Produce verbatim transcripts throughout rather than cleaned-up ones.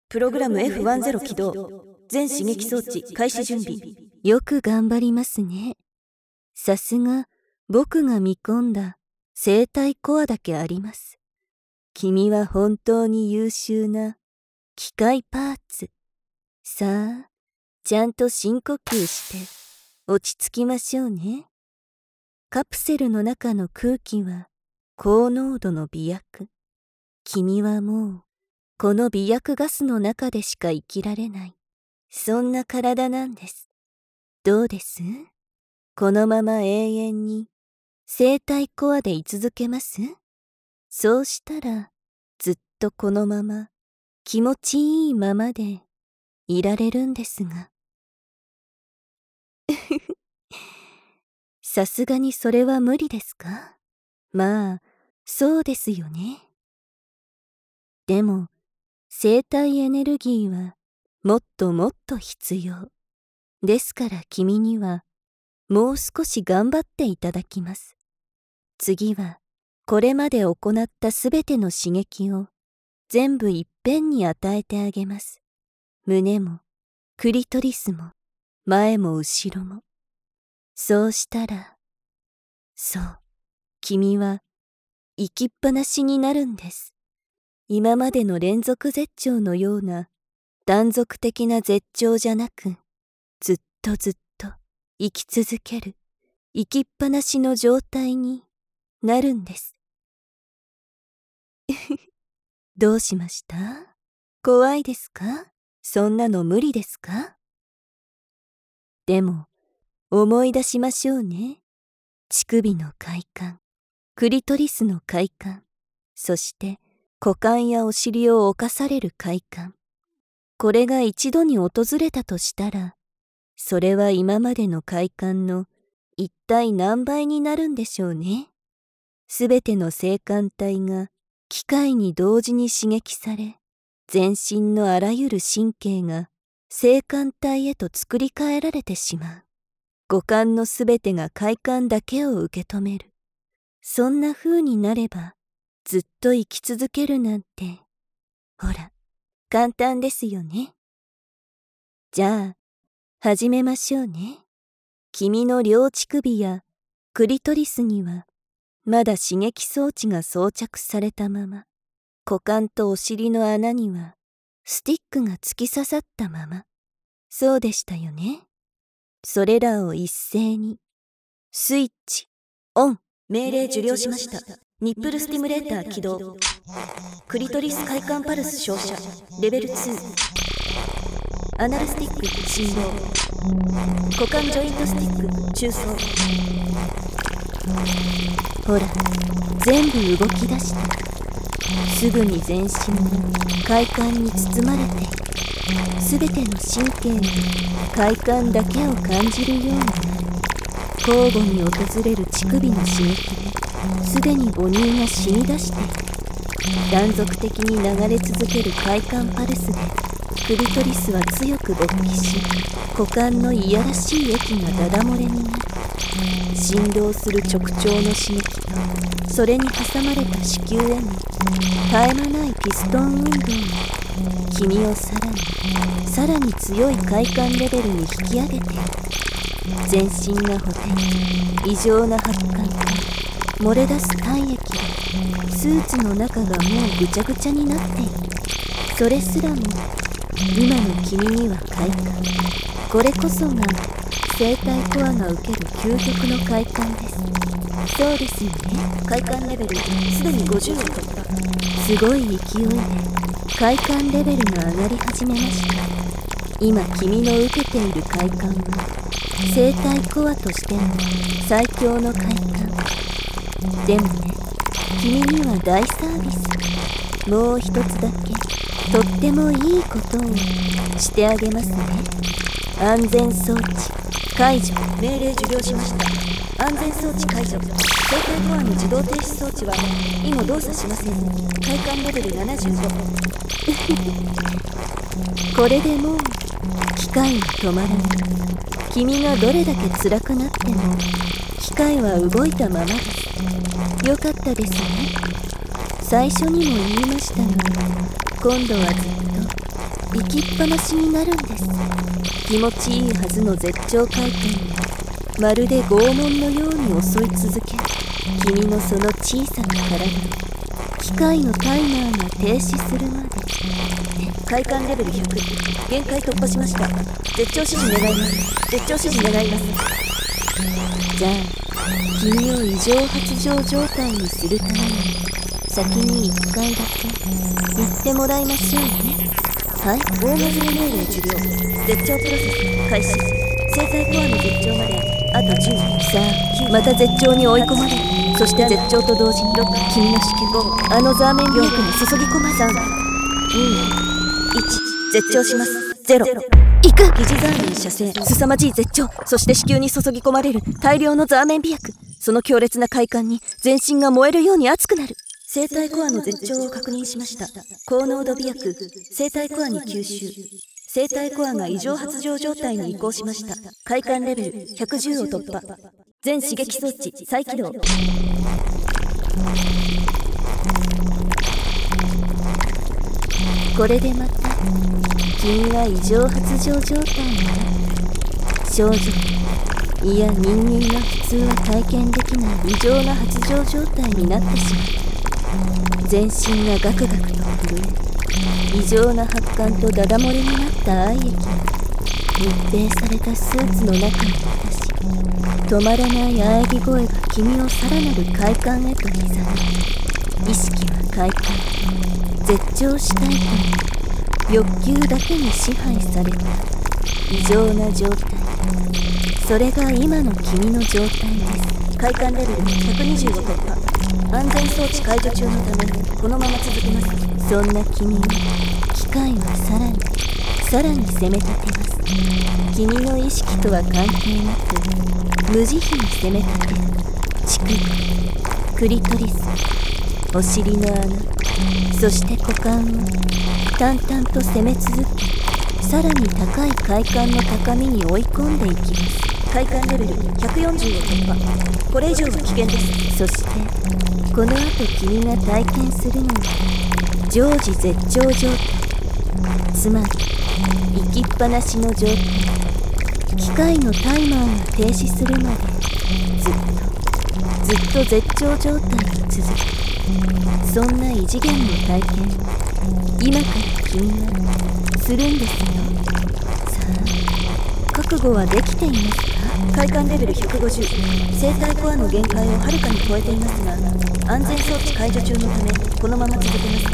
プログラム エフじゅう 起動。全刺激装置開始準備。 よく頑張りますね。さすが僕が見込んだ生体コアだけあります。君は本当に優秀な機械パーツ。さあ、ちゃんと深呼吸して落ち着きましょうね。カプセルの中の空気は高濃度の微薬。君はもうこの微薬ガスの中でしか生きられない。そんな体なんです。どうです？このまま永遠に生体コアで居続けます？そうしたらずっとこのまま気持ちいいままでいられるんですが。さすがにそれは無理ですか？まあ、そうですよね。でも、生体エネルギーはもっともっと必要。ですから君にはもう少し頑張っていただきます。次はこれまで行ったすべての刺激を全部いっぺんに与えてあげます。胸もクリトリスも前も後ろも。そうしたら、そう、君は生きっぱなしになるんです。今までの連続絶頂のような断続的な絶頂じゃなく、ずっとずっと生き続ける生きっぱなしの状態になるんです。どうしました？怖いですか？そんなの無理ですか？でも思い出しましょうね。乳首の快感、クリトリスの快感、そして股間やお尻を侵される快感。これが一度に訪れたとしたら、それは今までの快感の一体何倍になるんでしょうね。すべての性感帯が機械に同時に刺激され、全身のあらゆる神経が性感帯へと作り変えられてしまう。五感のすべてが快感だけを受け止める。そんな風になれば、ずっと生き続けるなんて、ほら、簡単ですよね。じゃあ、始めましょうね。君の両乳首やクリトリスには、まだ刺激装置が装着されたまま、股間とお尻の穴には、スティックが突き刺さったまま。そうでしたよね。それらを一斉に、スイッチ、オン。 命令受領しました。ニップルスティムレーター起動。クリトリス快感パルス照射。レベルに。アナルスティック振動。股間ジョイントスティック中層。 ほら、全部動き出した。すぐに全身が快感に包まれて、すべての神経が快感だけを感じるようになる。交互に訪れる乳首の刺激ですでに母乳が染み出している。断続的に流れ続ける快感パルスでクリトリスは強く勃起し、股間のいやらしい液がダダ漏れになる。振動する直腸の刺激とそれに挟まれた子宮への絶え間ないピストン運動が君をさらにさらに強い快感レベルに引き上げている。全身がほてり異常な発汗と漏れ出す体液でスーツの中がもうぐちゃぐちゃになっている。それすらも今の君には快感。これこそが生体コアが受ける究極の快感です。そうですよね。 快感レベルすでにごじゅうを突破。 すごい勢いで快感レベルが上がり始めました。今君の受けている快感は生体コアとしての最強の快感。でもね、君には大サービス。もう一つだけとってもいいことをしてあげますね。安全装置解除。 命令受領しました。安全装置解除。生体コアの自動停止装置は以後動作しません。快感レベルななじゅうご。 これでもう機械は止まらない。君がどれだけ辛くなっても機械は動いたままです。よかったですね。最初にも言いましたが、今度はずっと生きっぱなしになるんです。気持ちいいはずの絶頂回転がまるで拷問のように襲い続ける君のその小さな体を機械のタイマーが停止するまで。 快感レベルひゃく、限界突破しました。絶頂指示願います。絶頂指示願います。 じゃあ君を異常発情状態にするために先にいっかいだけ言ってもらいましょうね。 はい、オーガズム命令受領。絶頂プロセス開始。生体コアの絶頂まであとじゅう。 さあまた絶頂に追い込まれる。そして絶頂と同時に君の子宮あのザーメンビークに注ぎ込まれさん、に、いち、絶頂します。ゼロ。 行く。 疑似ザーメン射精。 凄まじい絶頂。そして子宮に注ぎ込まれる大量のザーメン美薬。その強烈な快感に全身が燃えるように熱くなる。 生体コアの絶頂を確認しました。高濃度美薬、生体コアに吸収。生体コアが異常発情状態に移行しました。快感レベルひゃくじゅうを突破。全刺激装置再起動。 これでまた君は異常発情状態になる。正直いや人間が普通は体験できない異常な発情状態になってしまう。全身がガクガクと震え異常な発汗とダダ漏れになった愛液が密閉されたスーツの中に渡し止まらない喘ぎ声が君をさらなる快感へと刻み意識は快感絶頂したいという欲求だけに支配された異常な状態。それが今の君の状態です。 快感レベルひゃくにじゅうを突破。安全装置解除中のためこのまま続けます。 そんな君を機械はさらにさらに攻め立てます。君の意識とは関係なく無慈悲に攻め立てる乳首クリトリスお尻の穴そして股間を淡々と攻め続けさらに高い快感の高みに追い込んでいきます。 快感レベルひゃくよんじゅうを突破。これ以上は危険です。 そしてこの後君が体験するのは常時絶頂状態つまり生きっぱなしの状態。機械のタイマーが停止するまでずっとずっと絶頂状態が続く。そんな異次元の体験を今から君はするんですよ。さあ覚悟はできていますか？ 快感レベルひゃくごじゅう。生体コアの限界をはるかに超えていますが安全装置解除中のためこのまま続けます。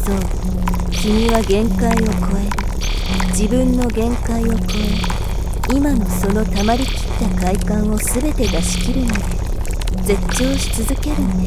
そう君は限界を超える。自分の限界を超え今のその溜まりきった快感を全て出し切るまで絶頂し続けるんです。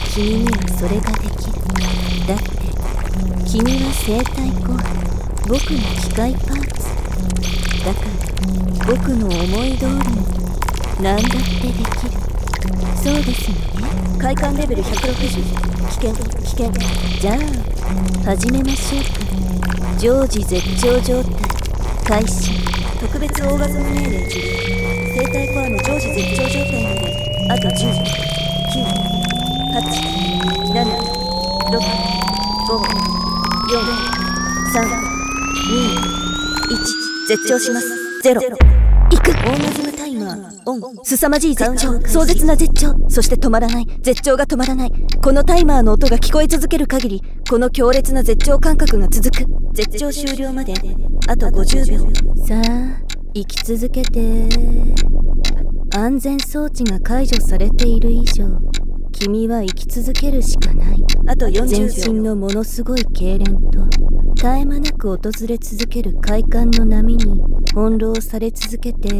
君にはそれができる。だって君は生体コア僕の機械パーツだから僕の思い通りに何だってできる。そうですよね。 快感レベルひゃくろくじゅう。危険危険。 じゃあ始めましょうか。常時絶頂状態開始。 特別オーガズム命令受領。生体コアの常時絶頂状態まであとじゅう、きゅう、はち、なな、ろく、ご、よん、さん、に、いち。絶頂します。ゼロ。 行く。 オーガズムタイマーオン。 凄まじい絶頂壮絶な絶頂そして止まらない絶頂が止まらない。このタイマーの音が聞こえ続ける限りこの強烈な絶頂感覚が続く。 絶頂終了まであとごじゅうびょう。 さあ生き続けて。安全装置が解除されている以上君は生き続けるしかない。 あとよんじゅうびょう。 全身のものすごい痙攣と絶え間なく訪れ続ける快感の波に翻弄され続けて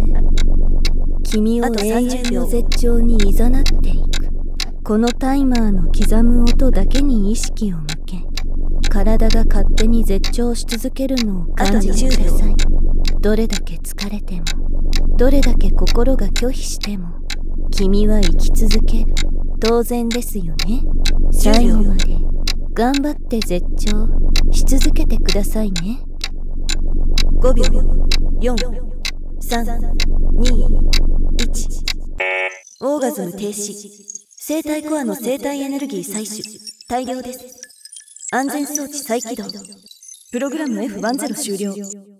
君を永遠の絶頂に誘っていく。このタイマーの刻む音だけに意識を向け体が勝手に絶頂し続けるのを感じてください。どれだけ疲れてもどれだけ心が拒否しても君は生き続ける。当然ですよね。最後まで頑張って絶頂し続けてくださいね。 ごびょう、よん、さん、に、いち。オーガズム停止。生体コアの生体エネルギー採取。大量です。安全装置再起動。 プログラム エフじゅう 終了。